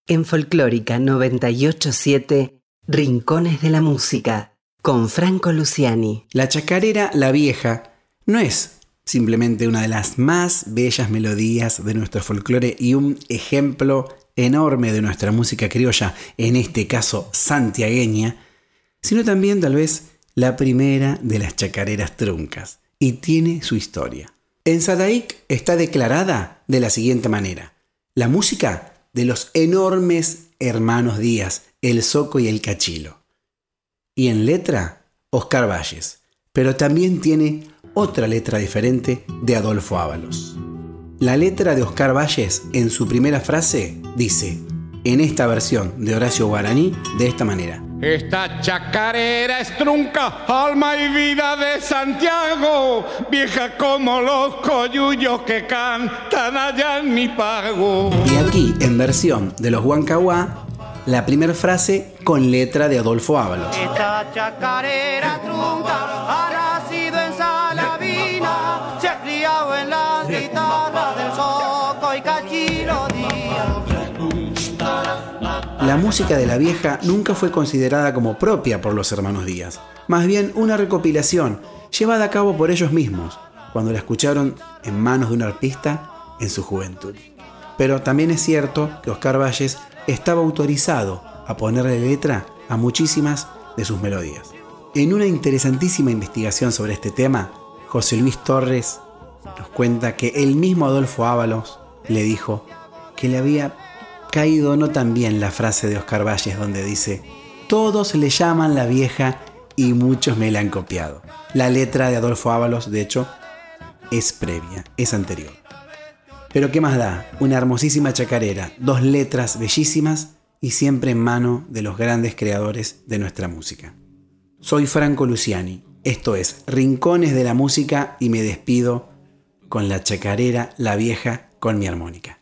En Folclórica 987, Rincones de la Música, con Franco Luciani. La chacarera La Vieja no es simplemente una de las más bellas melodías de nuestro folclore y un ejemplo enorme de nuestra música criolla, en este caso santiagueña, sino también tal vez la primera de las chacareras truncas, y tiene su historia. En Sadaic está declarada de la siguiente manera: la música de los enormes hermanos Díaz, el Zoco y el Cachilo. Y en letra, Oscar Valles, pero también tiene otra letra diferente de Adolfo Ábalos. La letra de Oscar Valles, en su primera frase, dice, en esta versión de Horacio Guaraní, de esta manera: esta chacarera es trunca, alma y vida de Santiago, vieja como los coyullos que cantan allá en mi pago. Y aquí, en versión de los Huancahuá, la primera frase con letra de Adolfo Ábalos. Esta chacarera trunca ha nacido en Salavina, se ha criado en las guitarras del Zoco y Cachilo Díaz. La música de La Vieja nunca fue considerada como propia por los hermanos Díaz, más bien una recopilación llevada a cabo por ellos mismos, cuando la escucharon en manos de un artista en su juventud. Pero también es cierto que Oscar Valles estaba autorizado a ponerle letra a muchísimas de sus melodías. En una interesantísima investigación sobre este tema, José Luis Torres nos cuenta que el mismo Adolfo Ábalos le dijo que le había caído no tan bien la frase de Oscar Valles donde dice: todos le llaman La Vieja y muchos me la han copiado. La letra de Adolfo Ábalos, de hecho, es previa, es anterior. Pero ¿qué más da? Una hermosísima chacarera, dos letras bellísimas y siempre en mano de los grandes creadores de nuestra música. Soy Franco Luciani, esto es Rincones de la Música y me despido con la chacarera La Vieja con mi armónica.